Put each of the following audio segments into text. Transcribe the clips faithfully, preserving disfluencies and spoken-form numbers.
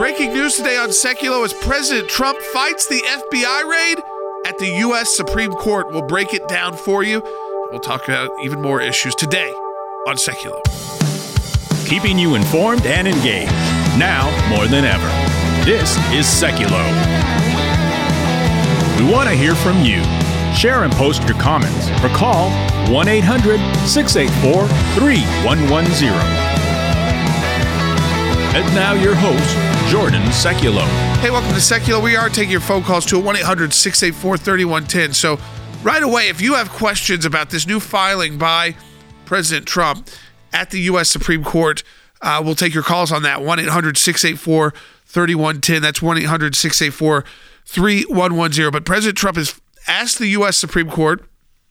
Breaking news today on Seculo as President Trump fights the F B I raid at the U S Supreme Court. We'll break it down for you. We'll talk about even more issues today on Seculo. Keeping you informed and engaged, now more than ever. This is Seculo. We want to hear from you. Share and post your comments or call one eight hundred six eight four three one one zero. And now your host, Jordan Seculo. Hey, welcome to Seculo. We are taking your phone calls to one eight hundred six eight four three one one zero. So right away, if you have questions about this new filing by President Trump at the U S Supreme Court, uh, we'll take your calls on that. one eight hundred six eight four three one one zero. That's one eight hundred six eight four three one one zero. But President Trump has asked the U S Supreme Court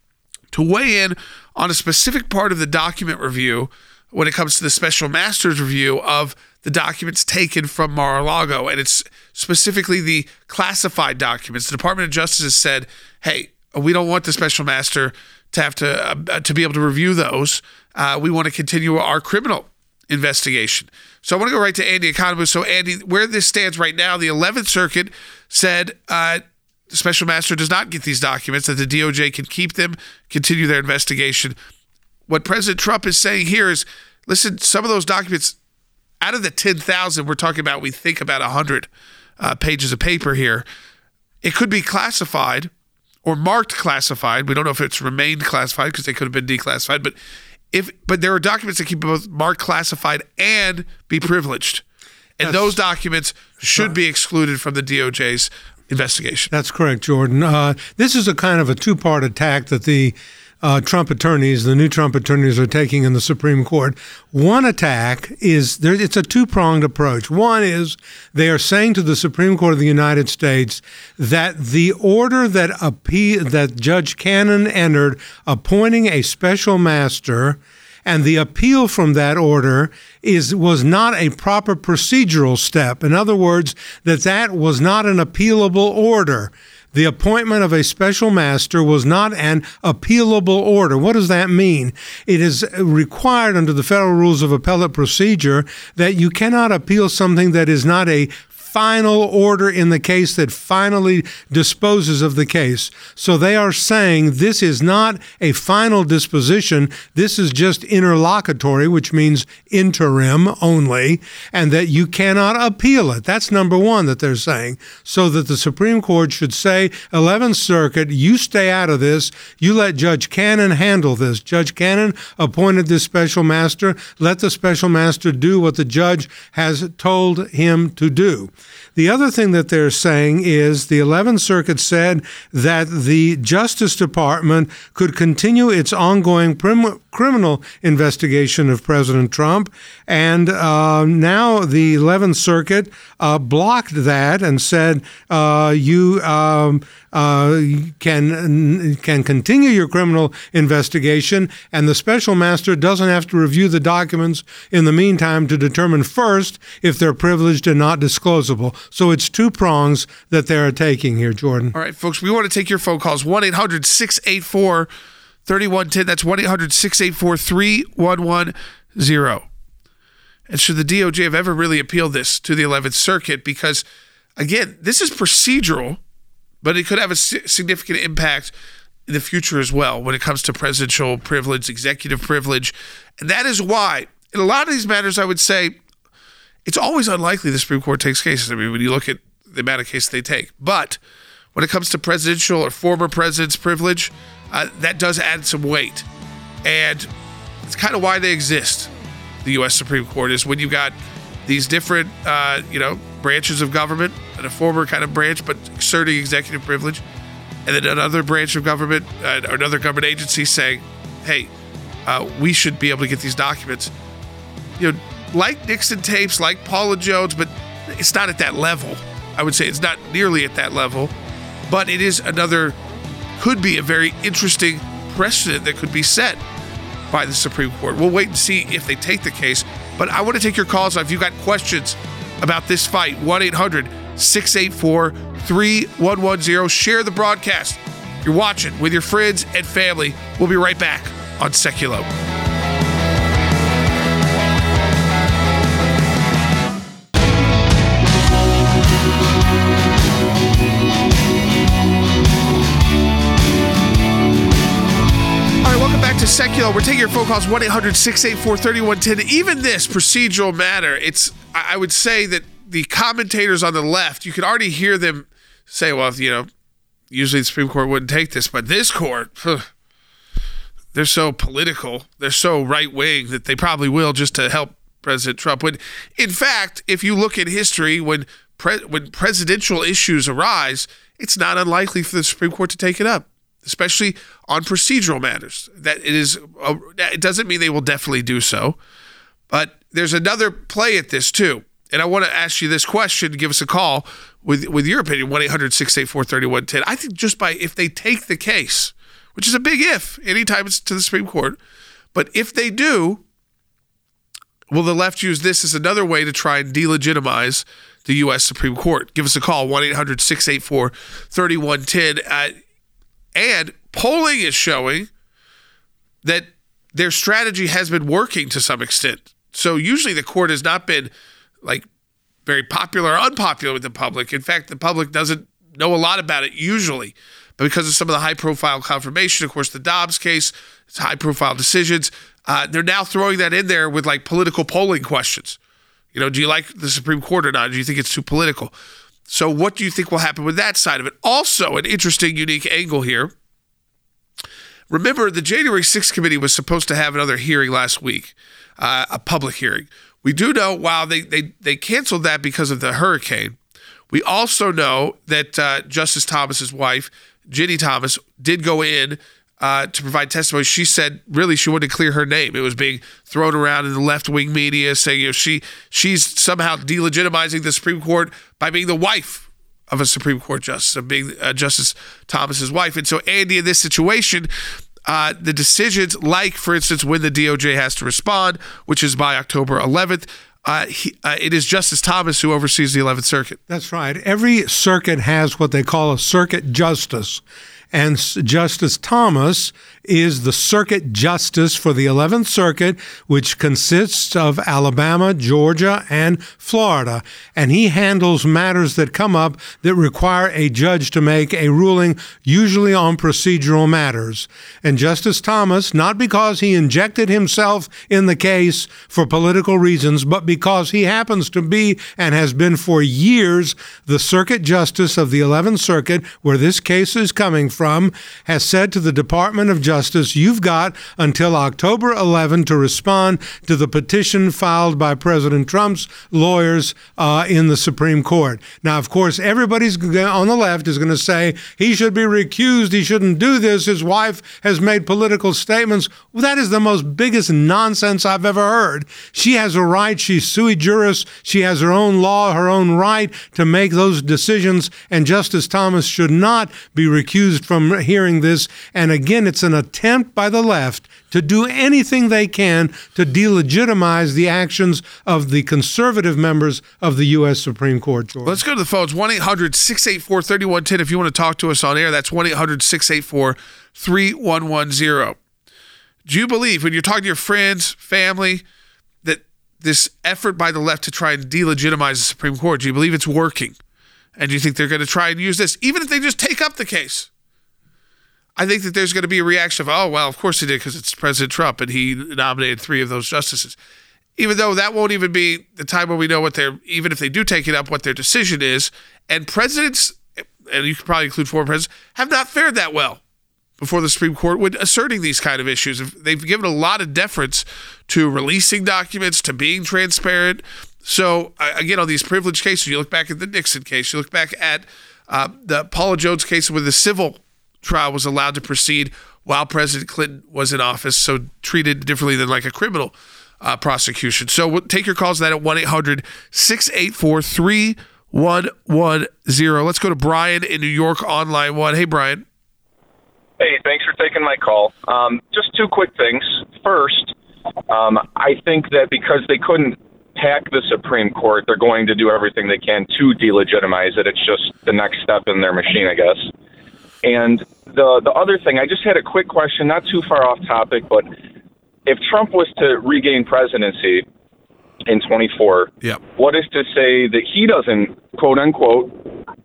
to weigh in on a specific part of the document review when it comes to the special master's review of the documents taken from Mar-a-Lago. And it's specifically the classified documents. The Department of Justice has said, hey, we don't want the special master to have to uh, to be able to review those. Uh, we want to continue our criminal investigation. So I want to go right to Andy Economou. So Andy, where this stands right now, the eleventh Circuit said uh, the special master does not get these documents, that the D O J can keep them, continue their investigation. What President Trump is saying here is, listen, some of those documents, out of the ten thousand, we're talking about, we think about one hundred uh, pages of paper here. It could be classified or marked classified. We don't know if it's remained classified because they could have been declassified. But if but there are documents that can be both marked classified and be privileged. And That's, those documents should right. be excluded from the D O J's investigation. That's correct, Jordan. Uh, this is a kind of a two-part attack that the Uh, Trump attorneys, the new Trump attorneys are taking in the Supreme Court. One attack is, there, it's a two-pronged approach. One is they are saying to the Supreme Court of the United States that the order that appeal, that Judge Cannon entered appointing a special master and the appeal from that order is was not a proper procedural step. In other words, that that was not an appealable order. The appointment of a special master was not an appealable order. What does that mean? It is required under the Federal Rules of Appellate Procedure that you cannot appeal something that is not a final order in the case that finally disposes of the case. So they are saying this is not a final disposition. This is just interlocutory, which means interim only, and that you cannot appeal it. That's number one that they're saying. So that the Supreme Court should say, eleventh Circuit, you stay out of this. You let Judge Cannon handle this. Judge Cannon appointed this special master. Let the special master do what the judge has told him to do. The other thing that they're saying is the eleventh Circuit said that the Justice Department could continue its ongoing prim- criminal investigation of President Trump, and uh, now the eleventh Circuit uh, blocked that and said uh, you um, uh, can can continue your criminal investigation, and the special master doesn't have to review the documents in the meantime to determine first if they're privileged and not disclosable. So it's two prongs that they're taking here, Jordan. All right, folks, we want to take your phone calls. one eight hundred six eight four three one one zero. That's one eight hundred six eight four three one one zero. And should the D O J have ever really appealed this to the eleventh Circuit? Because, again, this is procedural, but it could have a significant impact in the future as well when it comes to presidential privilege, executive privilege. And that is why, in a lot of these matters, I would say, it's always unlikely the Supreme Court takes cases. I mean, when you look at the amount of cases they take. But when it comes to presidential or former president's privilege, uh, that does add some weight. And it's kind of why they exist, the U S Supreme Court, is when you've got these different, uh, you know, branches of government and a former kind of branch, but exerting executive privilege, and then another branch of government, uh, or another government agency saying, hey, uh, we should be able to get these documents. You know, like Nixon tapes, like Paula Jones, but it's not at that level. I would say it's not nearly at that level, but it is another, could be a very interesting precedent that could be set by the Supreme Court. We'll wait and see if they take the case, but I want to take your calls if you've got questions about this fight. one eight hundred six eight four three one one zero. Share the broadcast. You're watching with your friends and family. We'll be right back on Seculo. Secular. We're taking your phone calls, one eight hundred six eight four three one one zero. Even this procedural matter, it's, I would say that the commentators on the left, you could already hear them say, well, you know, usually the Supreme Court wouldn't take this, but this court, they're so political, they're so right-wing that they probably will just to help President Trump. When, in fact, if you look at history, when pre- when presidential issues arise, it's not unlikely for the Supreme Court to take it up, especially on procedural matters. That it is, uh, it doesn't mean they will definitely do so, but there's another play at this too. And I want to ask you this question. Give us a call with with your opinion, one eight hundred six eight four three one one zero. I think just by, if they take the case, which is a big if, anytime it's to the Supreme Court, but if they do, will the left use this as another way to try and delegitimize the U S Supreme Court? Give us a call, one eight hundred six eight four three one one zero. Uh, and polling is showing that their strategy has been working to some extent. So usually the court has not been like very popular or unpopular with the public. In fact, the public doesn't know a lot about it usually, but because of some of the high-profile confirmation, of course, the Dobbs case, it's high-profile decisions. Uh, they're now throwing that in there with like political polling questions. You know, do you like the Supreme Court or not? Do you think it's too political? So what do you think will happen with that side of it? Also, an interesting, unique angle here. Remember, the January sixth committee was supposed to have another hearing last week, uh, a public hearing. We do know, while they, they, they canceled that because of the hurricane, we also know that uh, Justice Thomas's wife, Ginny Thomas, did go in uh, to provide testimony. She said, really, she wanted to clear her name. It was being thrown around in the left-wing media, saying, you know, she she's somehow delegitimizing the Supreme Court by being the wife of a Supreme Court justice, of being uh, Justice Thomas's wife. And so, Andy, in this situation, Uh, the decisions, like, for instance, when the D O J has to respond, which is by October eleventh, uh, he, uh, it is Justice Thomas who oversees the eleventh Circuit. That's right. Every circuit has what they call a circuit justice. And Justice Thomas is the circuit justice for the eleventh Circuit, which consists of Alabama, Georgia, and Florida. And he handles matters that come up that require a judge to make a ruling, usually on procedural matters. And Justice Thomas, not because he injected himself in the case for political reasons, but because he happens to be and has been for years the circuit justice of the eleventh Circuit, where this case is coming from, from, has said to the Department of Justice, you've got until October eleventh to respond to the petition filed by President Trump's lawyers uh, in the Supreme Court. Now, of course, everybody's on the left is going to say he should be recused, he shouldn't do this, his wife has made political statements. Well, that is the most biggest nonsense I've ever heard. She has a right, she's sui juris, she has her own law, her own right to make those decisions, and Justice Thomas should not be recused from hearing this. And again, it's an attempt by the left to do anything they can to delegitimize the actions of the conservative members of the U S Supreme Court. George. Let's go to the phones. one eight hundred six eight four three one one zero if you want to talk to us on air. That's one eight hundred six eight four three one one zero. Do you believe, when you're talking to your friends, family, that this effort by the left to try and delegitimize the Supreme Court, do you believe it's working? And do you think they're going to try and use this, even if they just take up the case? I think that there's going to be a reaction of, oh, well, of course he did because it's President Trump and he nominated three of those justices. Even though that won't even be the time when we know what their, even if they do take it up, what their decision is. And presidents, and you could probably include former presidents, have not fared that well before the Supreme Court when asserting these kind of issues. They've given a lot of deference to releasing documents, to being transparent. So, again, on these privileged cases, you look back at the Nixon case, you look back at uh, the Paula Jones case where the civil trial was allowed to proceed while President Clinton was in office, so treated differently than like a criminal uh, prosecution. So we'll take your calls that at one eight hundred six eight four three one one zero. Let's go to Brian in New York on line one. Hey, Brian. Hey, thanks for taking my call. Um, just two quick things. First, um, I think that because they couldn't hack the Supreme Court, they're going to do everything they can to delegitimize it. It's just the next step in their machine, I guess. And the the other thing, I just had a quick question, not too far off topic, but if Trump was to regain presidency in twenty-four, yep. what is to say that he doesn't, quote unquote,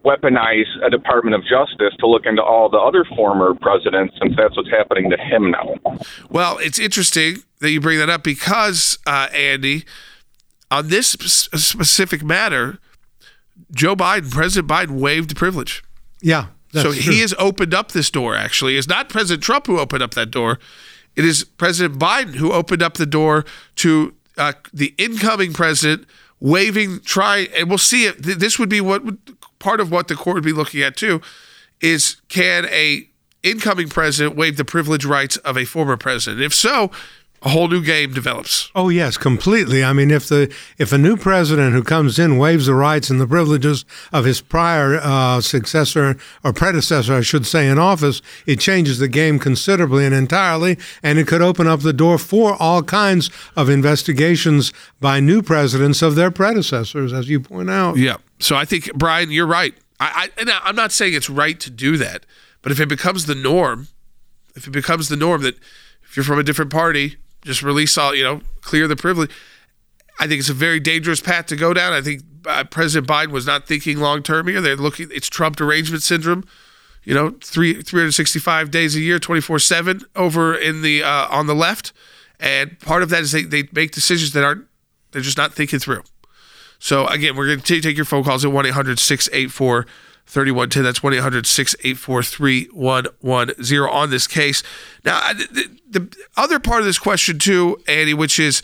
weaponize a Department of Justice to look into all the other former presidents, since that's what's happening to him now. Well, it's interesting that you bring that up because, uh, Andy, on this sp- specific matter, Joe Biden, President Biden, waived the privilege. Yeah. So true. he has opened up this door, actually. It's not President Trump who opened up that door. It is President Biden who opened up the door to uh, the incoming president waiving, try, and we'll see it. This would be what would, part of what the court would be looking at too, is can a incoming president waive the privilege rights of a former president? If so, a whole new game develops. Oh yes, completely. I mean, if the if a new president who comes in waives the rights and the privileges of his prior uh, successor or predecessor, I should say, in office, it changes the game considerably and entirely, and it could open up the door for all kinds of investigations by new presidents of their predecessors, as you point out. Yeah. So I think, Brian, you're right. I, I and I'm not saying it's right to do that, but if it becomes the norm, if it becomes the norm that if you're from a different party, just release all, you know, clear the privilege. I think it's a very dangerous path to go down. I think uh, President Biden was not thinking long term here. They're looking, it's Trump derangement syndrome, you know, three, three hundred sixty-five days a year, twenty-four seven over in the, uh, on the left. And part of that is they, they make decisions that aren't, they're just not thinking through. So again, we're going to take your phone calls at one eight hundred six eight four three one one zero. That's one eight hundred six eight four three one one zero on this case. Now, the, the other part of this question too, Andy, which is,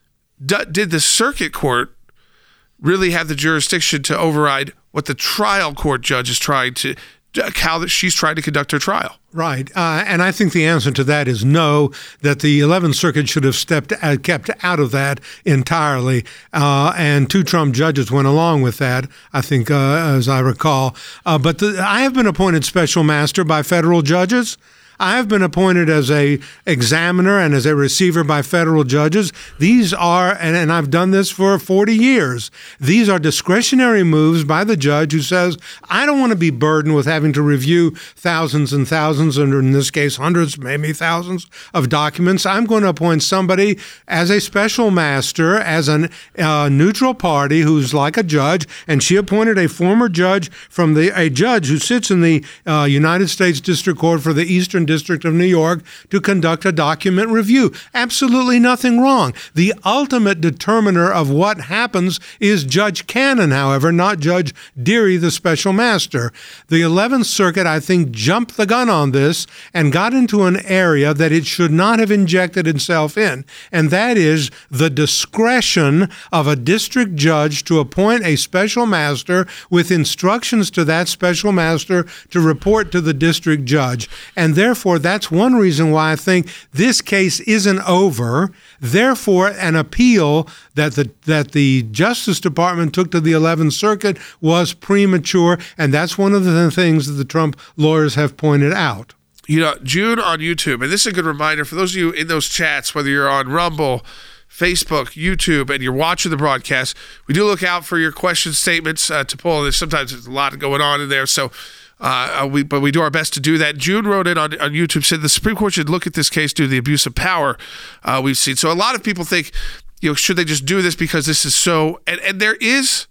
did the circuit court really have the jurisdiction to override what the trial court judge is trying to, how that she's trying to conduct her trial? Right. Uh, and I think the answer to that is no, that the eleventh Circuit should have stepped uh, kept out of that entirely. Uh, and two Trump judges went along with that, I think, uh, as I recall. Uh, but the, I have been appointed special master by federal judges. I have been appointed as a examiner and as a receiver by federal judges. These are, and, and I've done this for forty years, these are discretionary moves by the judge who says, I don't want to be burdened with having to review thousands and thousands, and in this case, hundreds, maybe thousands of documents. I'm going to appoint somebody as a special master, as a uh, neutral party who's like a judge, and she appointed a former judge from the, a judge who sits in the uh, United States District Court for the Eastern District of New York to conduct a document review. Absolutely nothing wrong. The ultimate determiner of what happens is Judge Cannon, however, not Judge Dearie, the special master. The eleventh Circuit, I think, jumped the gun on this and got into an area that it should not have injected itself in, and that is the discretion of a district judge to appoint a special master with instructions to that special master to report to the district judge. And therefore, Therefore, that's one reason why I think this case isn't over. Therefore, an appeal that the that the Justice Department took to the eleventh Circuit was premature, and that's one of the things that the Trump lawyers have pointed out. You know, June on YouTube, and this is a good reminder for those of you in those chats, whether you're on Rumble, Facebook, YouTube, and you're watching the broadcast, we do look out for your question statements uh, to pull. There's sometimes there's a lot going on in there, so Uh, we, but we do our best to do that. June wrote in on, on YouTube, said the Supreme Court should look at this case due to the abuse of power uh, we've seen. So a lot of people think, you know, should they just do this because this is so, and, and there is,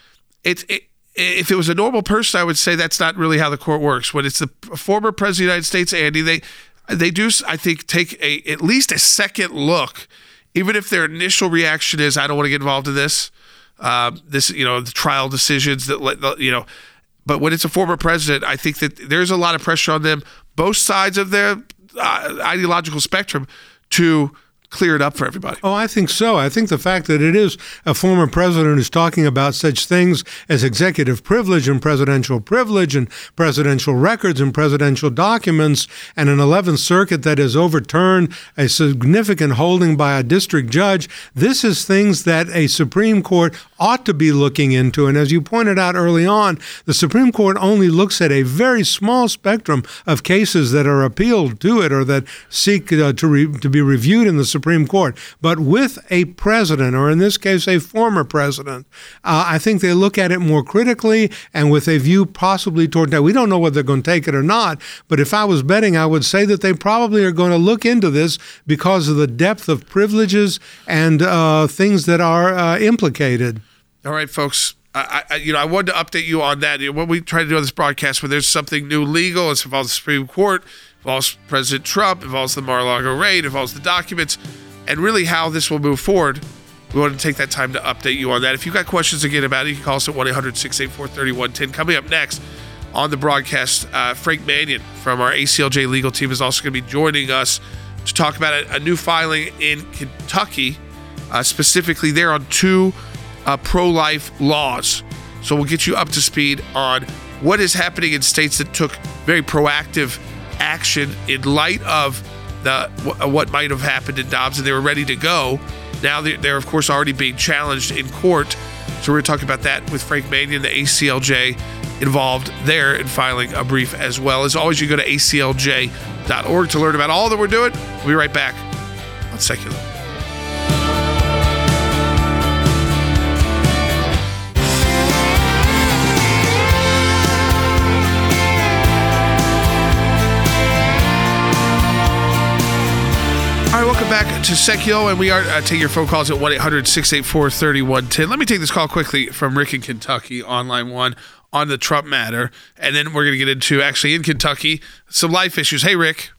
it, it, if it was a normal person, I would say that's not really how the court works. When it's the former president of the United States, Andy, they, they do, I think, take a at least a second look, even if their initial reaction is, I don't want to get involved in this, uh, this, you know, the trial decisions that, you know, but when it's a former president, I think that there's a lot of pressure on them, both sides of their uh, ideological spectrum, to clear it up for everybody. Oh, I think so. I think the fact that it is a former president who's talking about such things as executive privilege and presidential privilege and presidential records and presidential documents, and an eleventh Circuit that has overturned a significant holding by a district judge, this is things that a Supreme Court ought to be looking into. And as you pointed out early on, the Supreme Court only looks at a very small spectrum of cases that are appealed to it or that seek uh, to, re- to be reviewed in the Supreme Supreme Court. But with a president, or in this case, a former president, uh, I think they look at it more critically and with a view possibly toward that. We don't know whether they're going to take it or not, but if I was betting, I would say that they probably are going to look into this because of the depth of privileges and uh, things that are uh, implicated. All right, folks. I, I, you know, I wanted to update you on that. You know, when we try to do on this broadcast, when there's something new legal, it involves the Supreme Court, involves President Trump, involves the Mar-a-Lago raid, involves the documents, and really how this will move forward. We want to take that time to update you on that. If you've got questions again about it, you can call us at one eight hundred six eight four three one one zero. Coming up next on the broadcast, uh, Frank Manion from our A C L J legal team is also going to be joining us to talk about a, a new filing in Kentucky, uh, specifically there on two uh, pro-life laws. So we'll get you up to speed on what is happening in states that took very proactive action in light of the what might have happened in Dobbs, and they were ready to go. Now they're, they're of course already being challenged in court. So we're going to talk about that with Frank Manion, the A C L J involved there in filing a brief as well. As always, you go to A C L J dot org to learn about all that we're doing. We'll be right back on Secular. All right, welcome back to Secular, and we are uh, taking your phone calls at one eight hundred six eight four three one one zero. Let me take this call quickly from Rick in Kentucky on line one on the Trump matter, and then we're going to get into, actually in Kentucky, some life issues. Hey, Rick.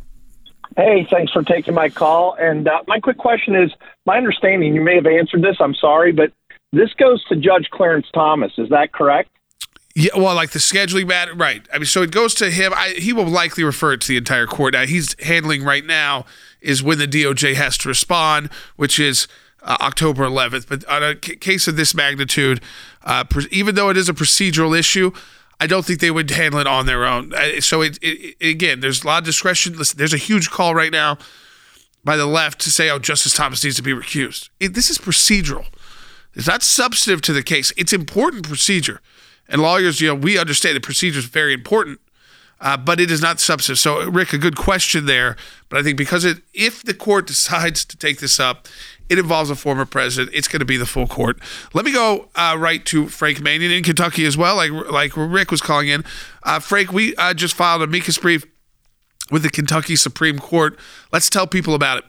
Hey, thanks for taking my call. And uh, my quick question is, my understanding, you may have answered this, I'm sorry, but this goes to Judge Clarence Thomas. Is that correct? Yeah, well, like the scheduling matter, right. I mean, so it goes to him. I, he will likely refer it to the entire court. Now, he's handling right now is when the D O J has to respond, which is uh, October eleventh. But on a c- case of this magnitude, uh, pr- even though it is a procedural issue, I don't think they would handle it on their own. Uh, so, it, it, it, again, there's a lot of discretion. Listen, there's a huge call right now by the left to say, oh, Justice Thomas needs to be recused. It, this is procedural. It's not substantive to the case. It's important procedure. And lawyers, you know, we understand that procedure is very important, uh, but it is not substantive. So, Rick, a good question there. But I think because it, if the court decides to take this up, it involves a former president. It's going to be the full court. Let me go uh, right to Frank Manion in Kentucky as well, like like Rick was calling in. Uh, Frank, we uh, just filed a amicus brief with the Kentucky Supreme Court. Let's tell people about it.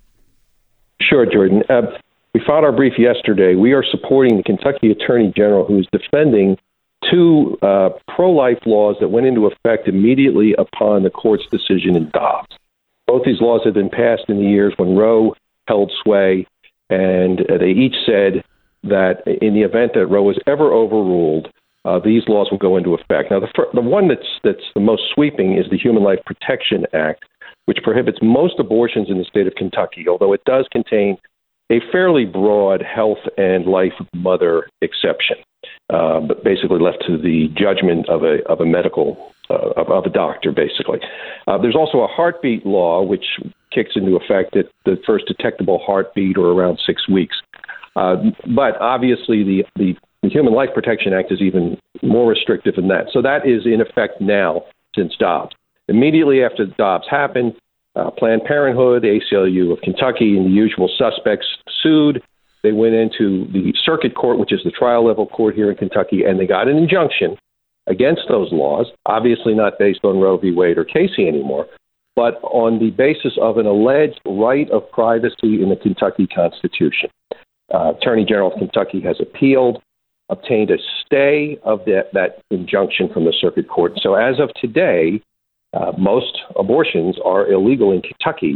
Sure, Jordan. Uh, we filed our brief yesterday. We are supporting the Kentucky Attorney General, who is defending two uh, pro-life laws that went into effect immediately upon the court's decision in Dobbs. Both these laws have been passed in the years when Roe held sway, and uh, they each said that in the event that Roe was ever overruled, uh, these laws will go into effect. Now, the, fir- the one that's that's the most sweeping is the Human Life Protection Act, which prohibits most abortions in the state of Kentucky, although it does contain a fairly broad health and life of the mother exception, uh, but basically left to the judgment of a of a medical uh, of, of a doctor. Basically, uh, there's also a heartbeat law which kicks into effect at the first detectable heartbeat or around six weeks. Uh, but obviously, the, the the Human Life Protection Act is even more restrictive than that. So that is in effect now since Dobbs. Immediately after Dobbs happened, Uh, Planned Parenthood, the A C L U of Kentucky, and the usual suspects sued. They went into the circuit court, which is the trial level court here in Kentucky, and they got an injunction against those laws, obviously not based on Roe v. Wade or Casey anymore, but on the basis of an alleged right of privacy in the Kentucky Constitution. Uh, Attorney General of Kentucky has appealed, obtained a stay of that, that injunction from the circuit court. So as of today, Uh, most abortions are illegal in Kentucky,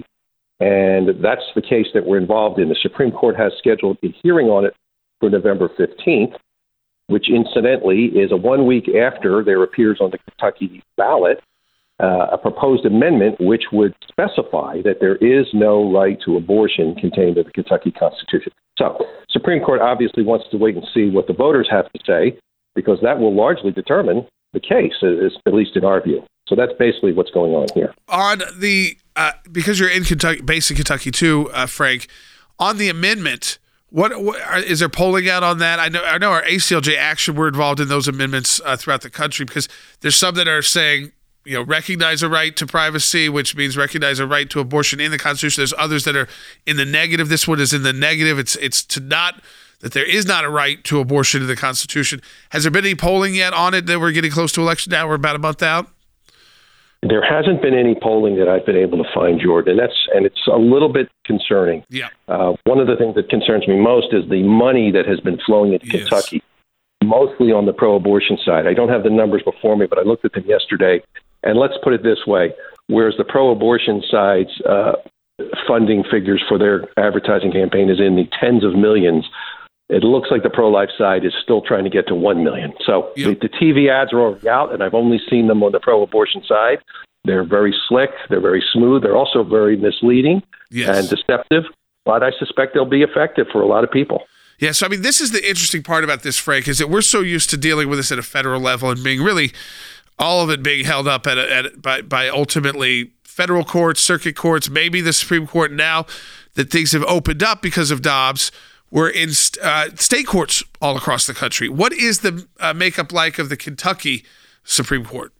and that's the case that we're involved in. The Supreme Court has scheduled a hearing on it for November fifteenth, which incidentally is a one week after there appears on the Kentucky ballot uh, a proposed amendment which would specify that there is no right to abortion contained in the Kentucky Constitution. So Supreme Court obviously wants to wait and see what the voters have to say, because that will largely determine the case, at least in our view. So that's basically what's going on here. On the, uh, because you're in Kentucky, based in Kentucky too, uh, Frank, on the amendment, what, what are, is there polling out on that? I know I know our A C L J Action, we're involved in those amendments uh, throughout the country, because there's some that are saying, you know, recognize a right to privacy, which means recognize a right to abortion in the Constitution. There's others that are in the negative. This one is in the negative. It's it's to not, that there is not a right to abortion in the Constitution. Has there been any polling yet on it that we're getting close to election now? We're about a month out. There hasn't been any polling that I've been able to find, Jordan, and that's and it's a little bit concerning. Yeah. Uh, one of the things that concerns me most is the money that has been flowing into yes. Kentucky mostly on the pro-abortion side. I don't have the numbers before me, but I looked at them yesterday. And let's put it this way, whereas the pro-abortion side's uh, funding figures for their advertising campaign is in the tens of millions, it looks like the pro-life side is still trying to get to one million. So yep. the, the T V ads are already out, and I've only seen them on the pro-abortion side. They're very slick. They're very smooth. They're also very misleading yes. and deceptive, but I suspect they'll be effective for a lot of people. Yeah, so I mean, this is the interesting part about this, Frank, is that we're so used to dealing with this at a federal level and being really, all of it being held up at, a, at by, by ultimately federal courts, circuit courts, maybe the Supreme Court. Now that things have opened up because of Dobbs, we're in uh, state courts all across the country. What is the uh, makeup like of the Kentucky Supreme Court?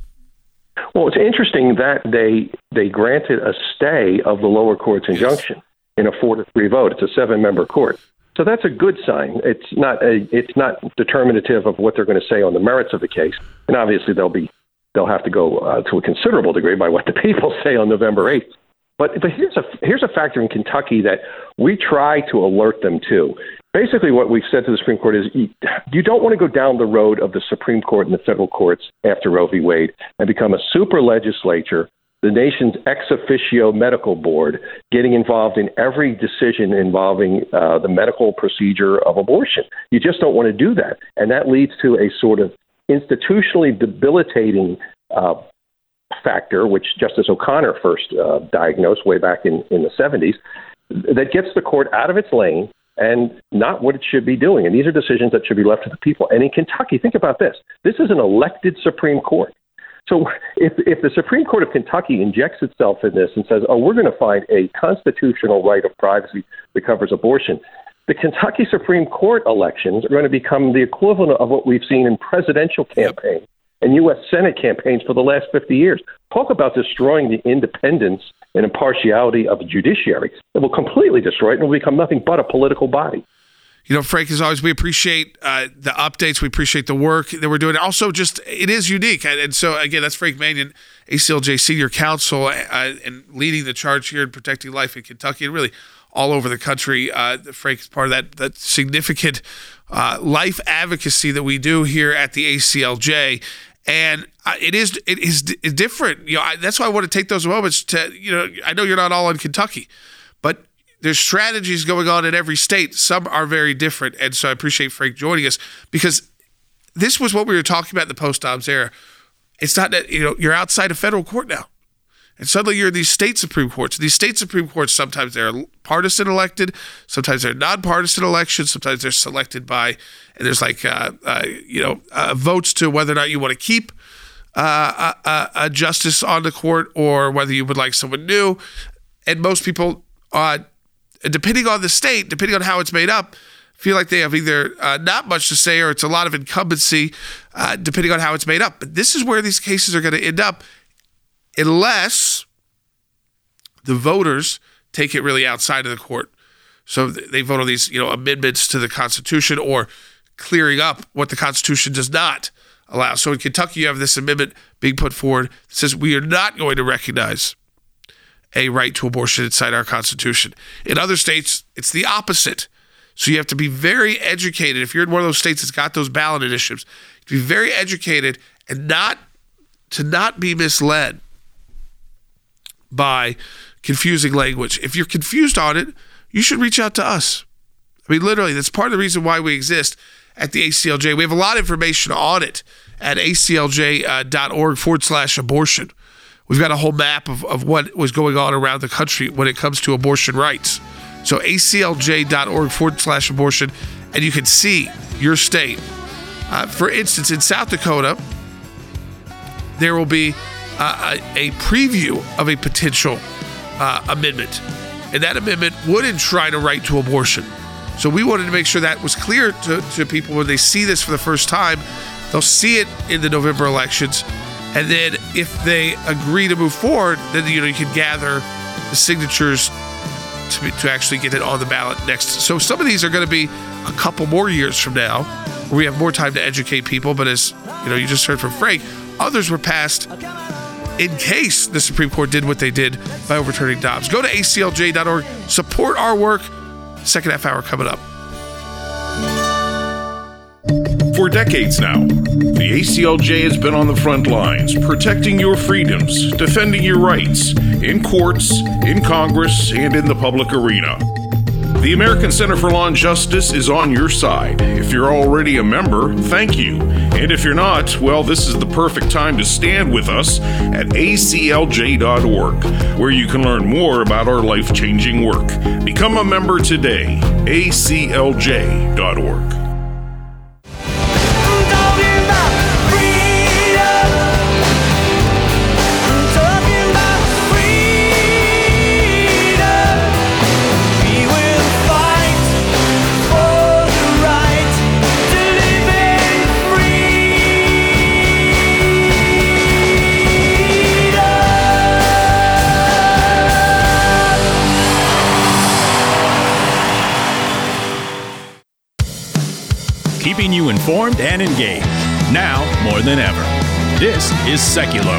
Well, it's interesting that they they granted a stay of the lower court's injunction yes. in a four to three vote. It's a seven-member court. So that's a good sign. It's not a, it's not determinative of what they're going to say on the merits of the case, and obviously they'll be they'll have to go uh, to a considerable degree by what the people say on November eighth. But but here's a here's a factor in Kentucky that we try to alert them to. Basically, what we've said to the Supreme Court is you, you don't want to go down the road of the Supreme Court and the federal courts after Roe v. Wade and become a super legislature, the nation's ex officio medical board, getting involved in every decision involving uh, the medical procedure of abortion. You just don't want to do that. And that leads to a sort of institutionally debilitating uh, factor, which Justice O'Connor first uh, diagnosed way back in, in the seventies, that gets the court out of its lane and not what it should be doing. And these are decisions that should be left to the people. And in Kentucky, think about this. This is an elected Supreme Court. So if if the Supreme Court of Kentucky injects itself in this and says, oh, we're going to find a constitutional right of privacy that covers abortion, the Kentucky Supreme Court elections are going to become the equivalent of what we've seen in presidential campaigns and U S Senate campaigns for the last fifty years. Talk about destroying the independence and impartiality of the judiciary. It will completely destroy it and will become nothing but a political body. You know, Frank, as always, we appreciate uh, the updates. We appreciate the work that we're doing. Also, just it is unique. And, and so, again, that's Frank Manion, A C L J Senior Counsel, uh, and leading the charge here in protecting life in Kentucky and really all over the country. Uh, Frank is part of that, that significant uh, life advocacy that we do here at the A C L J. And uh, it is it is d- different. You know, I, that's why I want to take those moments to, you know, I know you're not all in Kentucky, but there's strategies going on in every state. Some are very different. And so I appreciate Frank joining us because this was what we were talking about in the post-Dobbs era. It's not that, you know, you're outside of federal court now. And suddenly you're in these state Supreme Courts. These state Supreme Courts, sometimes they're partisan elected, sometimes they're nonpartisan elections, sometimes they're selected by, and there's like, uh, uh, you know, uh, votes to whether or not you want to keep uh, a, a justice on the court or whether you would like someone new. And most people, uh, depending on the state, depending on how it's made up, feel like they have either uh, not much to say or it's a lot of incumbency, uh, depending on how it's made up. But this is where these cases are going to end up unless the voters take it really outside of the court. So they vote on these, you know, amendments to the Constitution or clearing up what the Constitution does not allow. So in Kentucky, you have this amendment being put forward that says we are not going to recognize a right to abortion inside our Constitution. In other states, it's the opposite. So you have to be very educated. If you're in one of those states that's got those ballot initiatives, to be very educated and not to not be misled by confusing language. If you're confused on it, you should reach out to us. I mean, literally, that's part of the reason why we exist at the A C L J. We have a lot of information on it at aclj.org forward slash abortion. We've got a whole map of, of what was going on around the country when it comes to abortion rights. So aclj.org forward slash abortion, and you can see your state. Uh, for instance, in South Dakota, there will be uh, a, a preview of a potential uh, amendment. And that amendment would enshrine a right to abortion. So we wanted to make sure that was clear to, to people when they see this for the first time. They'll see it in the November elections. And then if they agree to move forward, then you know you can gather the signatures to, to actually get it on the ballot next. So some of these are going to be a couple more years from now, where we have more time to educate people. But as you know, you just heard from Frank, others were passed in case the Supreme Court did what they did by overturning Dobbs. Go to A C L J dot org, support our work. Second half hour coming up. For decades now, the A C L J has been on the front lines, protecting your freedoms, defending your rights, in courts, in Congress, and in the public arena. The American Center for Law and Justice is on your side. If you're already a member, thank you. And if you're not, well, this is the perfect time to stand with us at A C L J dot org, where you can learn more about our life-changing work. Become a member today, A C L J dot org. Keeping you informed and engaged, now more than ever. This is Seculo.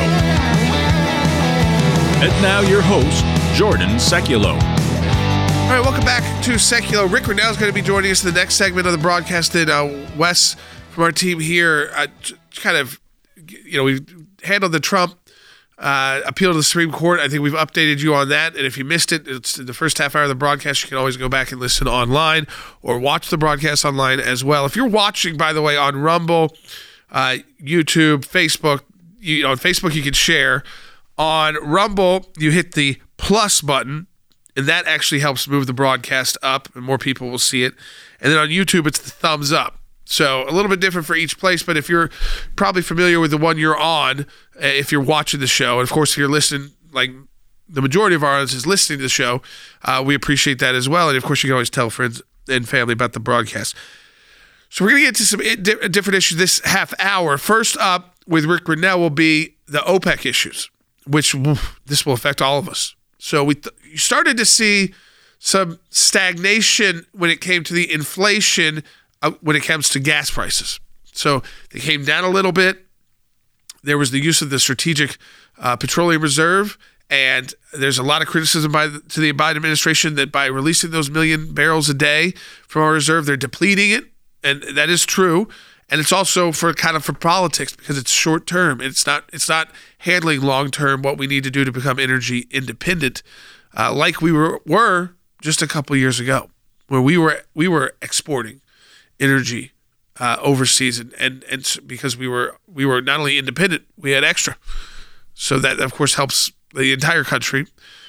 And now your host, Jordan Seculo. All right, welcome back to Seculo. Rick Grenell is going to be joining us in the next segment of the broadcast. And uh, Wes from our team here, uh, kind of, you know, we've handled the Trump uh, appeal to the Supreme Court. I think we've updated you on that. And if you missed it, it's the first half hour of the broadcast. You can always go back and listen online or watch the broadcast online as well. If you're watching, by the way, on Rumble, uh, YouTube, Facebook, you know, on Facebook you can share. On Rumble, you hit the plus button, and that actually helps move the broadcast up, and more people will see it. And then on YouTube, it's the thumbs up. So a little bit different for each place, but if you're probably familiar with the one you're on, uh, if you're watching the show, and of course if you're listening, like the majority of our audience is listening to the show, uh, we appreciate that as well. And of course you can always tell friends and family about the broadcast. So we're going to get to some different issues this half hour. First up with Rick Grenell will be the OPEC issues, which woof, this will affect all of us. So we th- you started to see some stagnation when it came to the inflation uh, when it comes to gas prices. So they came down a little bit. There was the use of the Strategic uh, Petroleum Reserve, and there's a lot of criticism by the, to the Biden administration that by releasing those million barrels a day from our reserve, they're depleting it, and that is true. And it's also for kind of for politics because it's short term. It's not it's not handling long term what we need to do to become energy independent, uh, like we were were just a couple years ago, where we were we were exporting energy uh, overseas, and, and and because we were we were not only independent, we had extra. So that of course helps the entire country.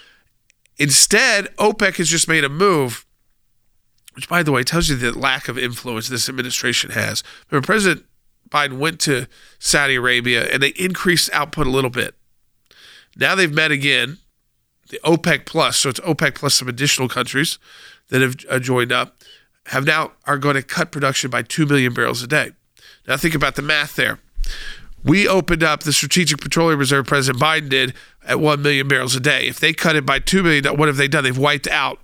Instead, OPEC has just made a move, which, by the way, tells you the lack of influence this administration has. Remember, President Biden went to Saudi Arabia, and they increased output a little bit. Now they've met again, the OPEC Plus, so it's OPEC plus some additional countries that have uh, joined up, have now are going to cut production by two million barrels a day. Now think about the math there. We opened up the Strategic Petroleum Reserve, President Biden did, at one million barrels a day. If they cut it by two million, what have they done? They've wiped out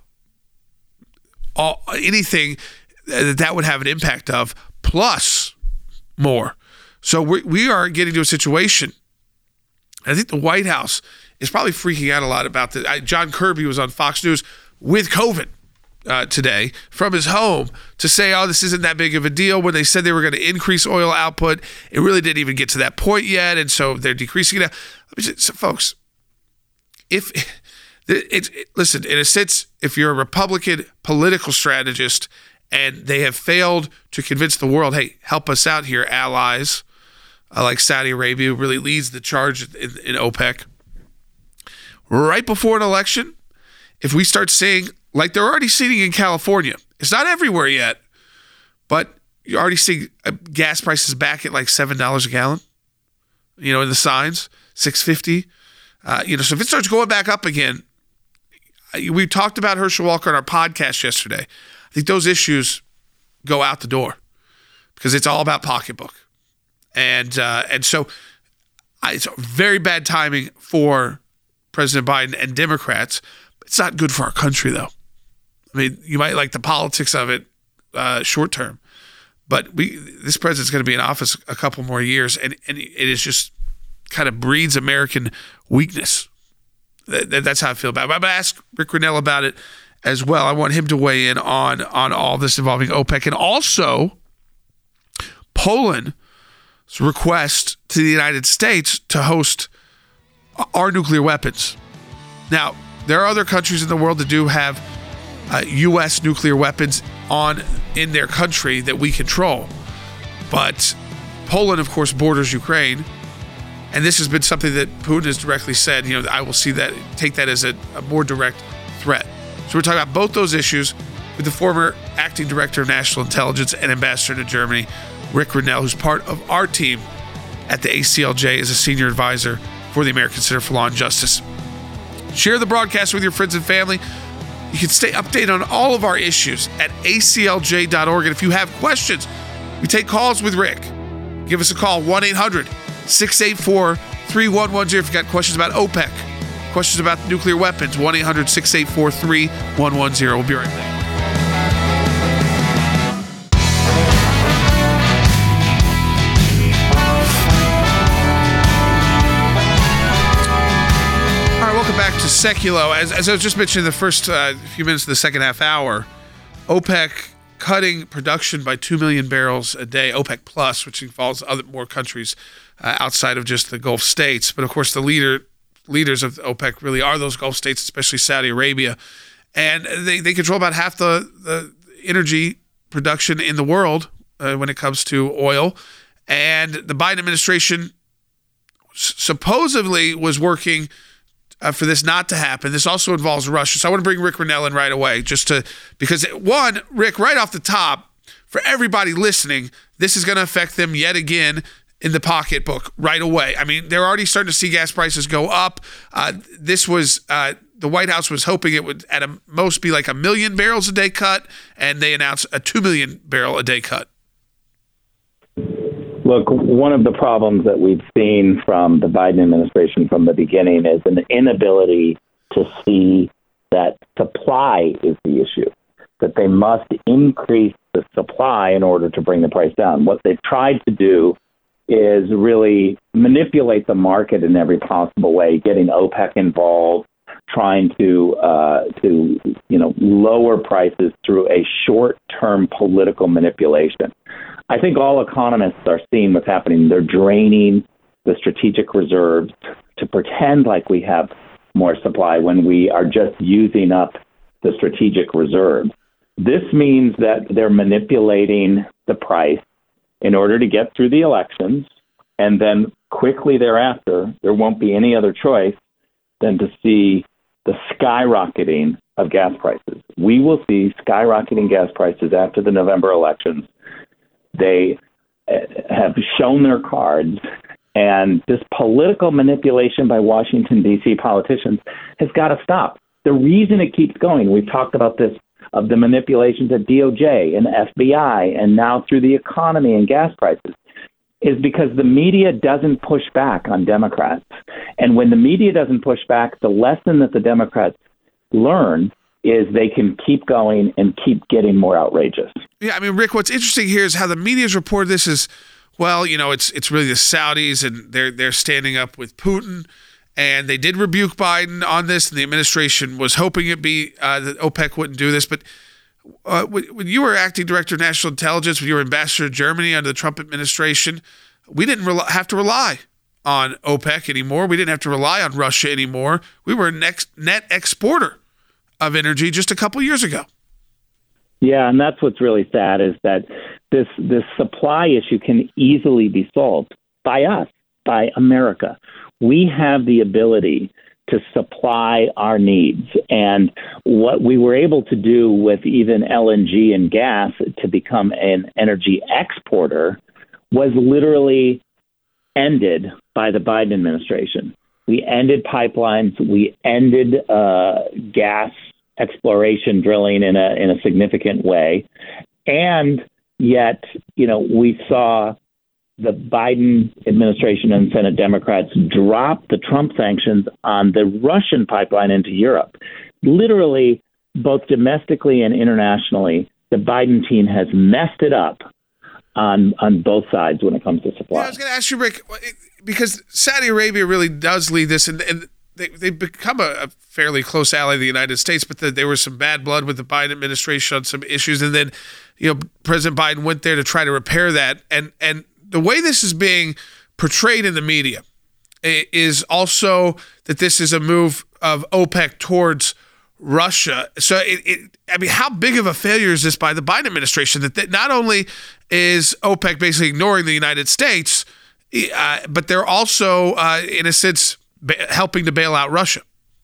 all anything that that would have an impact of, plus more. So we we are getting to a situation. I think the White House is probably freaking out a lot about this. I, John Kirby was on Fox News with COVID uh, today from his home to say, oh, this isn't that big of a deal. When they said they were going to increase oil output, it really didn't even get to that point yet, and so they're decreasing it. So, folks, if It, it, listen, in a sense, if you're a Republican political strategist and they have failed to convince the world, hey, help us out here, allies, uh, like Saudi Arabia, who really leads the charge in, in OPEC. Right before an election, if we start seeing, like they're already seeing in California, it's not everywhere yet, but you're already seeing uh, gas prices back at like seven dollars a gallon, you know, in the signs, six fifty. Uh, you know, so if it starts going back up again, we talked about Herschel Walker on our podcast yesterday. I think those issues go out the door because it's all about pocketbook. And uh, and so it's very bad timing for President Biden and Democrats. It's not good for our country, though. I mean, you might like the politics of it uh, short term, but we this president's going to be in office a couple more years, and, and it is just kind of breeds American weakness. That, that's how I feel about it. I'm going to ask Rick Grenell about it as well. I want him to weigh in on, on all this involving OPEC, and also Poland's request to the United States to host our nuclear weapons. Now, there are other countries in the world that do have uh, U S nuclear weapons on in their country that we control. But Poland, of course, borders Ukraine. And this has been something that Putin has directly said, you know, I will see that, take that as a, a more direct threat. So we're talking about both those issues with the former acting director of national intelligence and ambassador to Germany, Rick Grenell, who's part of our team at the A C L J as a senior advisor for the American Center for Law and Justice. Share the broadcast with your friends and family. You can stay updated on all of our issues at A C L J dot org. And if you have questions, we take calls with Rick. Give us a call, one eight hundred six eight four three one one zero. If you've got questions about OPEC, questions about nuclear weapons, one eight hundred six eight four three one one zero. We'll be right back. Back to Seculo. As, as I was just mentioning the first uh, few minutes of the second half hour, OPEC cutting production by two million barrels a day, OPEC Plus, which involves other more countries uh, outside of just the Gulf states. But of course, the leader leaders of OPEC really are those Gulf states, especially Saudi Arabia. And they, they control about half the, the energy production in the world uh, when it comes to oil. And the Biden administration s- supposedly was working Uh, for this not to happen. This also involves Russia. So I want to bring Rick Grenell in right away just to, because one, Rick, right off the top, for everybody listening, this is going to affect them yet again in the pocketbook right away. I mean, they're already starting to see gas prices go up. Uh, this was, uh, the White House was hoping it would at a most be like a million barrels a day cut, and they announced a two million barrel a day cut. Look, one of the problems that we've seen from the Biden administration from the beginning is an inability to see that supply is the issue, that they must increase the supply in order to bring the price down. What they've tried to do is really manipulate the market in every possible way, getting OPEC involved, trying to, uh, to you know, lower prices through a short-term political manipulation. I think all economists are seeing what's happening. They're draining the strategic reserves to pretend like we have more supply when we are just using up the strategic reserves. This means that they're manipulating the price in order to get through the elections, and then quickly thereafter, there won't be any other choice than to see the skyrocketing of gas prices. We will see skyrocketing gas prices after the November elections. They have shown their cards, and this political manipulation by Washington, D C politicians has got to stop. The reason it keeps going, we've talked about this, of the manipulations at D O J and F B I and now through the economy and gas prices, is because the media doesn't push back on Democrats. And when the media doesn't push back, the lesson that the Democrats learn is they can keep going and keep getting more outrageous. Yeah, I mean, Rick, what's interesting here is how the media's report this is, well, you know, it's it's really the Saudis, and they're they're standing up with Putin, and they did rebuke Biden on this, and the administration was hoping it be uh, that OPEC wouldn't do this. But uh, when you were acting director of national intelligence, when you were ambassador to Germany under the Trump administration, we didn't re- have to rely on OPEC anymore. We didn't have to rely on Russia anymore. We were a net, net exporter of energy just a couple years ago. Yeah, and that's what's really sad is that this this supply issue can easily be solved by us, by America. We have the ability to supply our needs. And what we were able to do with even L N G and gas to become an energy exporter was literally ended by the Biden administration. We ended pipelines. We ended uh, gas exploration drilling in a in a significant way. And yet, you know, we saw the Biden administration and Senate Democrats drop the Trump sanctions on the Russian pipeline into Europe. Literally, both domestically and internationally, the Biden team has messed it up on on both sides when it comes to supply. Yeah, I was going to ask you, Rick, because Saudi Arabia really does lead this, and, and they, they've become a, a fairly close ally of the United States, but the, there was some bad blood with the Biden administration on some issues. And then, you know, President Biden went there to try to repair that. And, and the way this is being portrayed in the media is also that this is a move of OPEC towards Russia. So, it, it, I mean, how big of a failure is this by the Biden administration that, that not only is OPEC basically ignoring the United States, uh, but they're also, uh, in a sense, ba- helping to bail out Russia?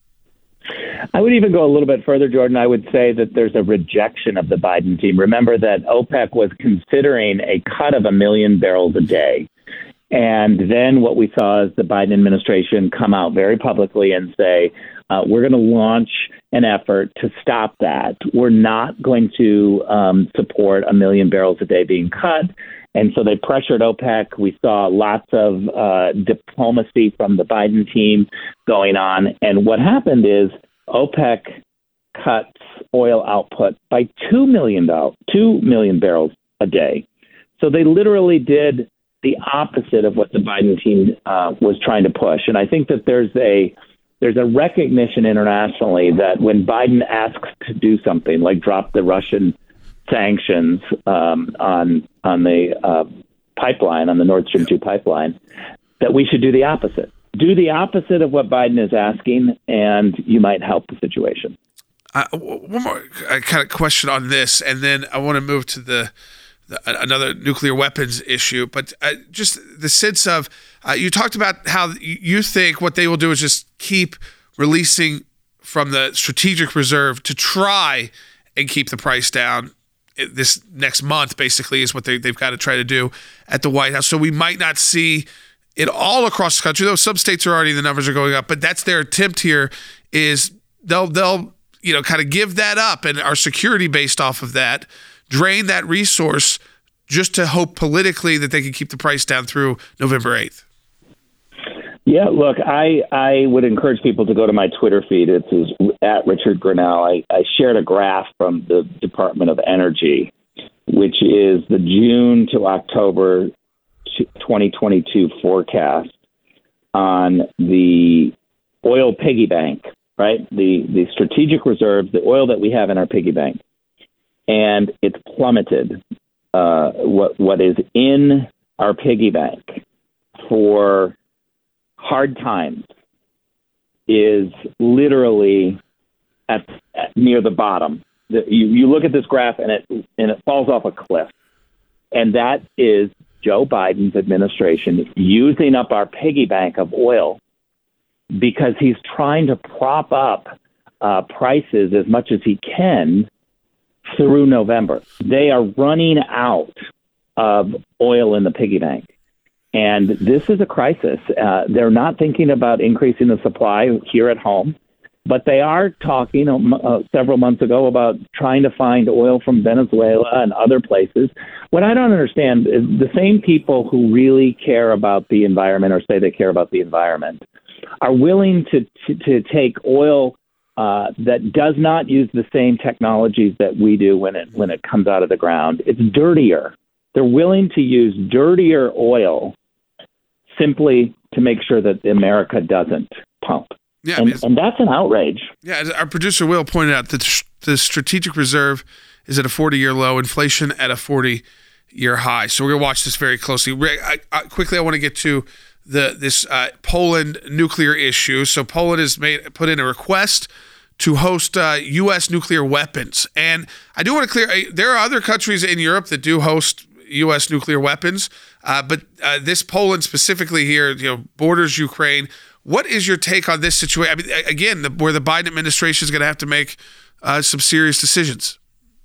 I would even go a little bit further, Jordan. I would say that there's a rejection of the Biden team. Remember that OPEC was considering a cut of a million barrels a day. And then what we saw is the Biden administration come out very publicly and say, uh, we're going to launch an effort to stop that. We're not going to um, support a million barrels a day being cut. And so they pressured OPEC. We saw lots of uh, diplomacy from the Biden team going on. And what happened is OPEC cuts oil output by two million, two million barrels a day. So they literally did the opposite of what the Biden team uh, was trying to push. And I think that there's a there's a recognition internationally that when Biden asks to do something like drop the Russian sanctions um, on on the uh, pipeline, on the Nord Stream two pipeline, that we should do the opposite. Do the opposite of what Biden is asking, and you might help the situation. Uh, one more kind of question on this, and then I want to move to the, the another nuclear weapons issue. But uh, just the sense of uh, you talked about how you think what they will do is just keep releasing from the strategic reserve to try and keep the price down. This next month, basically, is what they, they've got to try to do at the White House. So we might not see it all across the country, though some states are already, the numbers are going up, but that's their attempt here is they'll, they'll, you know, kind of give that up and our security based off of that, drain that resource just to hope politically that they can keep the price down through November eighth. Yeah, look, I, I would encourage people to go to my Twitter feed. It's at Richard Grinnell. I, I shared a graph from the Department of Energy, which is the June to October twenty twenty-two forecast on the oil piggy bank, right? The the strategic reserves, the oil that we have in our piggy bank, and it's plummeted. Uh, what what is in our piggy bank for hard times is literally at, at near the bottom. The, you you look at this graph and it and it falls off a cliff, and that is Joe Biden's administration using up our piggy bank of oil because he's trying to prop up uh, prices as much as he can through November. They are running out of oil in the piggy bank. And this is a crisis. Uh, they're not thinking about increasing the supply here at home, but they are talking uh, several months ago about trying to find oil from Venezuela and other places. What I don't understand is the same people who really care about the environment or say they care about the environment are willing to to, to take oil uh, that does not use the same technologies that we do when it when it comes out of the ground. It's dirtier. They're willing to use dirtier oil simply to make sure that America doesn't pump. Yeah, and, and that's an outrage. Yeah, our producer Will pointed out that the strategic reserve is at a forty-year low, inflation at a forty-year high. So we're going to watch this very closely. I, I, quickly, I want to get to the this uh, Poland nuclear issue. So Poland has made put in a request to host uh, U S nuclear weapons. And I do want to clear, there are other countries in Europe that do host U S nuclear weapons, uh, but uh, this Poland specifically here, you know, borders Ukraine. What is your take on this situation? I mean, again, the, where the Biden administration is going to have to make uh, some serious decisions.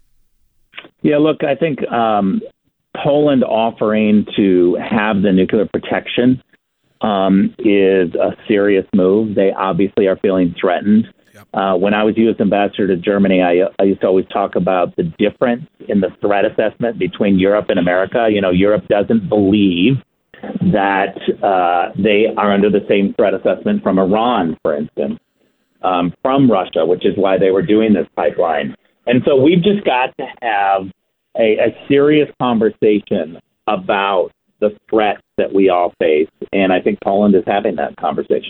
Yeah, look, I think um, Poland offering to have the nuclear protection um, is a serious move. They obviously are feeling threatened. Yep. Uh, when I was U S ambassador to Germany, I, I used to always talk about the difference in the threat assessment between Europe and America. You know, Europe doesn't believe that uh, they are under the same threat assessment from Iran, for instance, um, from Russia, which is why they were doing this pipeline. And so we've just got to have a, a serious conversation about the threats that we all face. And I think Poland is having that conversation.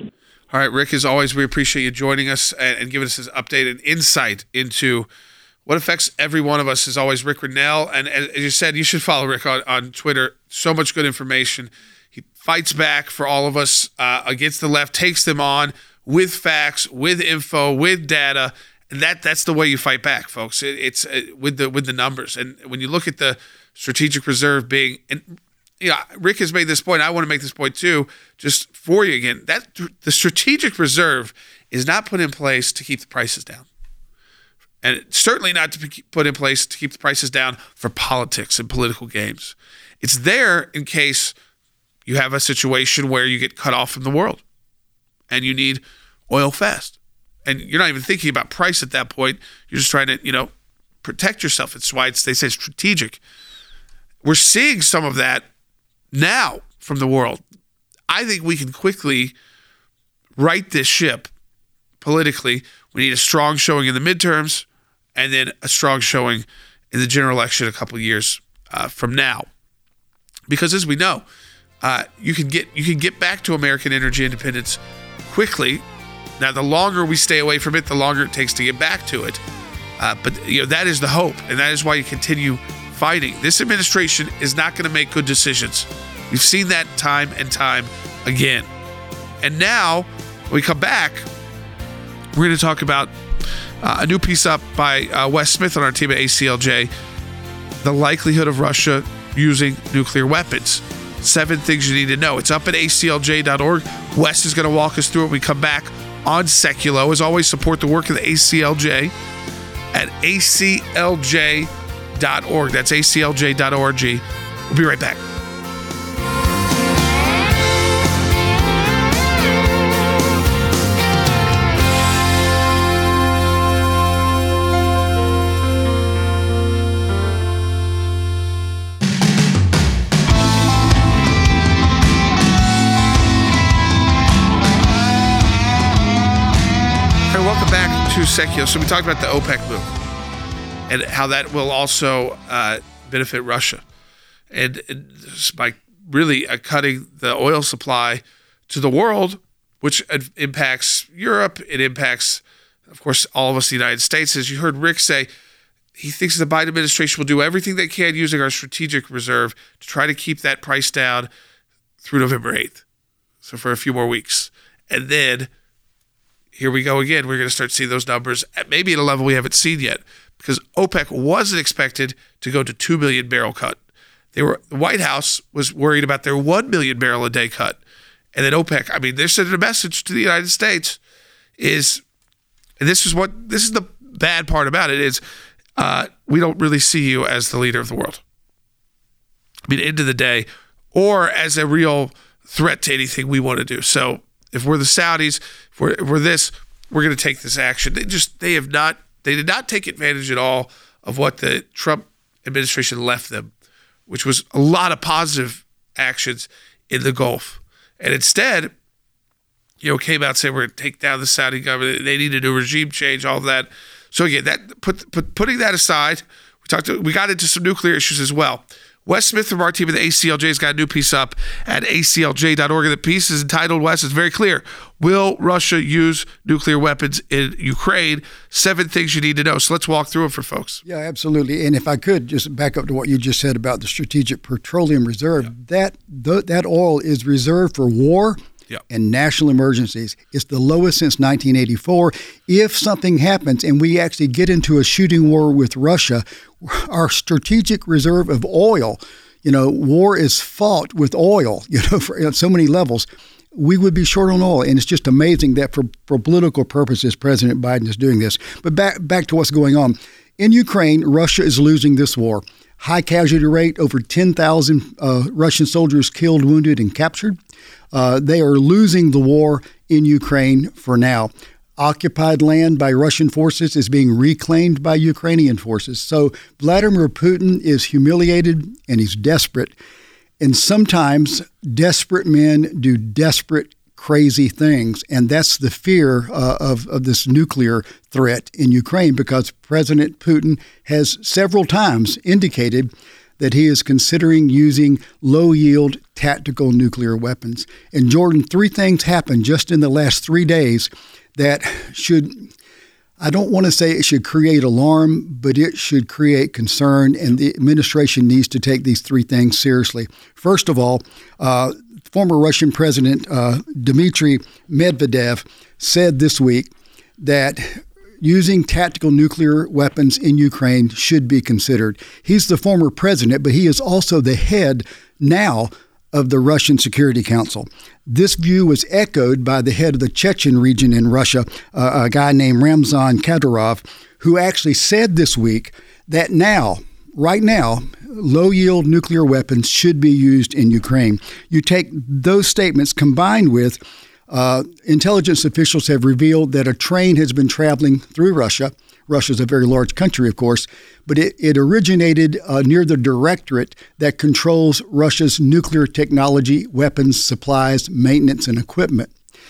All right, Rick, as always, we appreciate you joining us and, and giving us this update and insight into what affects every one of us. Is always Rick Grenell. And as you said, you should follow Rick on, on Twitter. So much good information. He fights back for all of us uh, against the left, takes them on with facts, with info, with data. And that that's the way you fight back, folks. It, it's uh, with the with the numbers. And when you look at the strategic reserve being, and yeah, Rick has made this point. I want to make this point too, just for you again. That the strategic reserve is not put in place to keep the prices down, and it's certainly not to be put in place to keep the prices down for politics and political games. It's there in case you have a situation where you get cut off from the world, and you need oil fast. And you're not even thinking about price at that point. You're just trying to, you know, protect yourself. It's why it's, they say strategic. We're seeing some of that now from the world. I think we can quickly right this ship politically. We need a strong showing in the midterms and then a strong showing in the general election a couple of years uh, from now. Because as we know, uh, you can get you can get back to American energy independence quickly. Now, the longer we stay away from it, the longer it takes to get back to it. Uh, but you know that is the hope, and that is why you continue fighting. This administration is not going to make good decisions. We've seen that time and time again. And now, when we come back, we're going to talk about uh, a new piece up by uh, Wes Smith on our team at A C L J, the likelihood of Russia using nuclear weapons. Seven things you need to know. It's up at A C L J dot org. Wes is going to walk us through it when we come back on Seculo. As always, support the work of the A C L J at A C L J dot org. That's A C L J dot org. We'll be right back. To Seculo. So we talked about the OPEC move and how that will also uh, benefit Russia, and, and by really uh, cutting the oil supply to the world, which impacts Europe. It impacts, of course, all of us, the United States. As you heard Rick say, he thinks the Biden administration will do everything they can using our strategic reserve to try to keep that price down through November eighth. So for a few more weeks, and then here we go again. We're going to start seeing those numbers at maybe at a level we haven't seen yet, because OPEC wasn't expected to go to two million barrel cut. They were the White House was worried about their one million barrel a day cut, and then OPEC. I mean, they're sending a message to the United States is, and this is what this is the bad part about it is, uh, we don't really see you as the leader of the world. I mean, end of the day, or as a real threat to anything we want to do. So if we're the Saudis, if we're, if we're this, we're going to take this action. They just, they have not, they did not take advantage at all of what the Trump administration left them, which was a lot of positive actions in the Gulf. And instead, you know, came out saying we're going to take down the Saudi government. They need to do regime change, all of that. So again, that put, put putting that aside, we talked. To, we got into some nuclear issues as well. Wes Smith from our team at the A C L J has got a new piece up at A C L J dot org. The piece is entitled, Wes, it's very clear. Will Russia use nuclear weapons in Ukraine? Seven things you need to know. So let's walk through them for folks. Yeah, absolutely. And if I could just back up to what you just said about the Strategic Petroleum Reserve, yeah. that th- that oil is reserved for war yeah. and national emergencies. It's the lowest since nineteen eighty-four. If something happens and we actually get into a shooting war with Russia, our strategic reserve of oil, you know, war is fought with oil, you know, for on so many levels. We would be short on oil, and it's just amazing that for, for political purposes, President Biden is doing this. But back back to what's going on. In Ukraine, Russia is losing this war. High casualty rate, over ten thousand uh, Russian soldiers killed, wounded, and captured. Uh, they are losing the war in Ukraine for now. Occupied land by Russian forces is being reclaimed by Ukrainian forces. So Vladimir Putin is humiliated and he's desperate. And sometimes desperate men do desperate, crazy things. And that's the fear uh, of, of this nuclear threat in Ukraine, because President Putin has several times indicated that he is considering using low-yield tactical nuclear weapons. And Jordan, three things happened just in the last three days that should, I don't want to say it should create alarm, but it should create concern, and the administration needs to take these three things seriously. First of all, uh, former Russian President uh, Dmitry Medvedev said this week that using tactical nuclear weapons in Ukraine should be considered. He's the former president, but he is also the head now of the Russian Security Council. This view was echoed by the head of the Chechen region in Russia, uh, a guy named Ramzan Kadyrov, who actually said this week that now, right now, low-yield nuclear weapons should be used in Ukraine. You take those statements combined with uh, intelligence officials have revealed that a train has been traveling through Russia. Russia's a very large country, of course, but it, it originated uh, near the directorate that controls Russia's nuclear technology, weapons, supplies, maintenance, and equipment.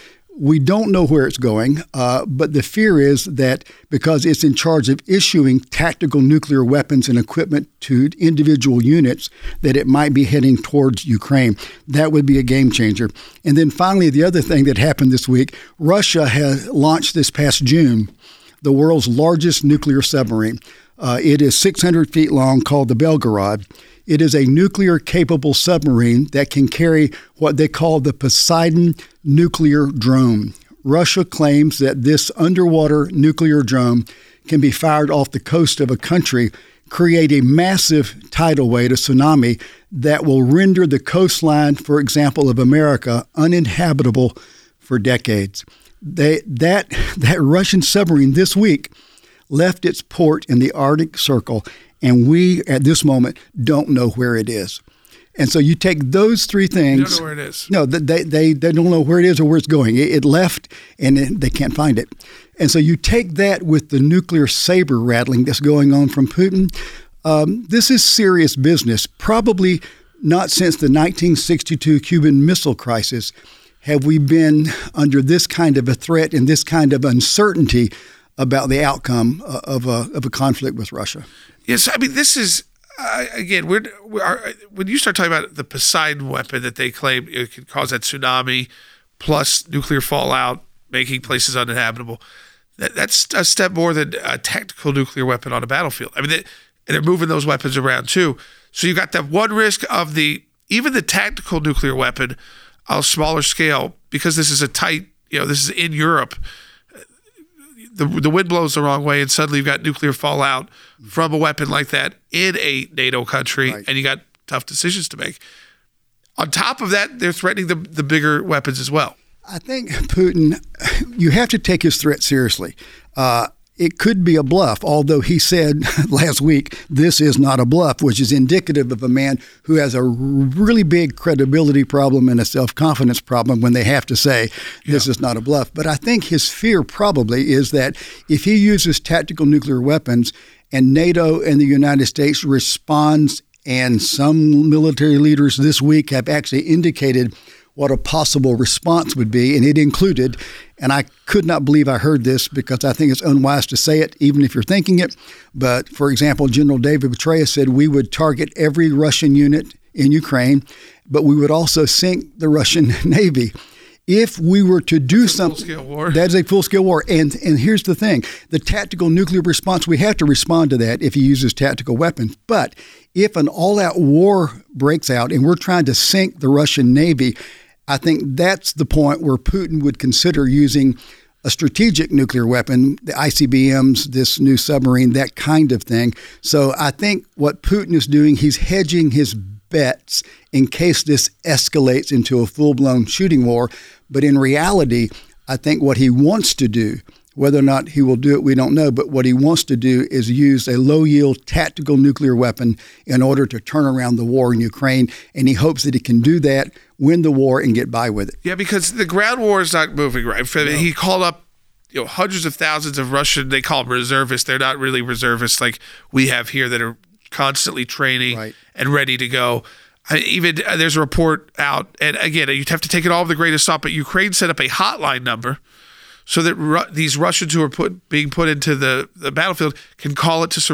We don't know where it's going, uh, but the fear is that because it's in charge of issuing tactical nuclear weapons and equipment to individual units, that it might be heading towards Ukraine. That would be a game changer. And then finally, the other thing that happened this week, Russia has launched this past June the world's largest nuclear submarine. Uh, it is six hundred feet long, called the Belgorod. It is a nuclear-capable submarine that can carry what they call the Poseidon nuclear drone. Russia claims that this underwater nuclear drone can be fired off the coast of a country, create a massive tidal wave, a tsunami, that will render the coastline, for example, of America, uninhabitable for decades. They, that, that Russian submarine this week left its port in the Arctic Circle, and we, at this moment, don't know where it is. And so you take those three things. You don't know where it is. No, they, they, they don't know where it is or where it's going. It, it left, and it, they can't find it. And so you take that with the nuclear saber rattling that's going on from Putin. Um, this is serious business. Probably not since the nineteen sixty-two Cuban Missile Crisis have we been under this kind of a threat and this kind of uncertainty about the outcome of a of a conflict with Russia. Yes, I mean, this is, uh, again, we're, we are, when you start talking about the Poseidon weapon that they claim it could cause that tsunami plus nuclear fallout, making places uninhabitable, that, that's a step more than a tactical nuclear weapon on a battlefield. I mean, they, and they're moving those weapons around too. So you've got that one risk of the, even the tactical nuclear weapon on a smaller scale, because this is a tight, you know, this is in Europe. The, the wind blows the wrong way, and suddenly you've got nuclear fallout from a weapon like that in a NATO country, right. And you got tough decisions to make. On top of that, they're threatening the, the bigger weapons as well. I think Putin, you have to take his threat seriously. Uh, it could be a bluff, although he said last week, this is not a bluff, which is indicative of a man who has a really big credibility problem and a self-confidence problem when they have to say this yeah. is not a bluff. But I think his fear probably is that if he uses tactical nuclear weapons and NATO and the United States responds, and some military leaders this week have actually indicated what a possible response would be, and it included, and I could not believe I heard this because I think it's unwise to say it, even if you're thinking it, but for example, General David Petraeus said we would target every Russian unit in Ukraine, but we would also sink the Russian Navy. If we were to do something, that's a full-scale war. And and here's the thing, the tactical nuclear response, we have to respond to that if he uses tactical weapons. But if an all-out war breaks out and we're trying to sink the Russian Navy, I think that's the point where Putin would consider using a strategic nuclear weapon, the I C B Ms, this new submarine, that kind of thing. So I think what Putin is doing, he's hedging his bets in case this escalates into a full-blown shooting war. But in reality, I think what he wants to do, whether or not he will do it, we don't know, but what he wants to do is use a low-yield tactical nuclear weapon in order to turn around the war in Ukraine, and he hopes that he can do that, win the war, and get by with it. Yeah, because the ground war is not moving, right? No. He called up you know, hundreds of thousands of Russian, they call them reservists. They're not really reservists like we have here that are constantly training right. and ready to go. I, even uh, there's a report out, and again, you'd have to take it all with the grain of salt, but Ukraine set up a hotline number so that Ru- these Russians who are put being put into the, the battlefield can call it to surrender.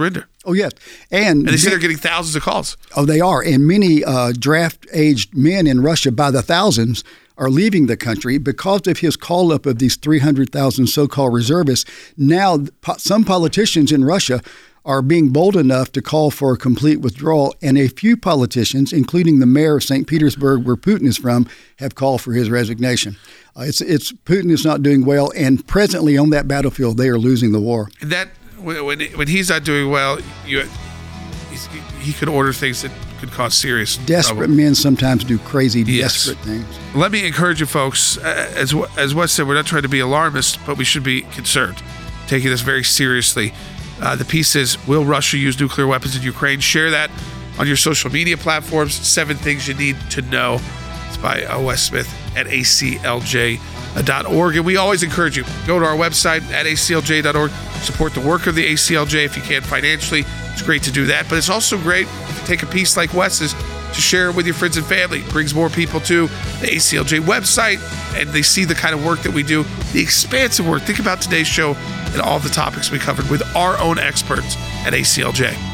Oh, yes. And, and they say they're getting thousands of calls. Oh, they are. And many uh, draft-aged men in Russia by the thousands are leaving the country because of his call-up of these three hundred thousand so-called reservists. Now, po- some politicians in Russia are being bold enough to call for a complete withdrawal, and a few politicians, including the mayor of Saint Petersburg, where Putin is from, have called for his resignation. Uh, it's it's Putin is not doing well, and presently on that battlefield, they are losing the war. And that when when he's not doing well, you he's, he could order things that could cause serious Desperate trouble. men sometimes do crazy, yes. desperate things. Let me encourage you folks, uh, as as Wes said, we're not trying to be alarmist, but we should be concerned, taking this very seriously. Uh, the piece is, will Russia use nuclear weapons in Ukraine? Share that on your social media platforms. Seven things you need to know. It's by uh, Wes Smith at A C L J dot org. And we always encourage you, go to our website at A C L J dot org. Support the work of the A C L J if you can financially. It's great to do that. But it's also great to take a piece like Wes's to share it with your friends and family. It brings more people to the A C L J website, and they see the kind of work that we do, the expansive work. Think about today's show and all the topics we covered with our own experts at A C L J.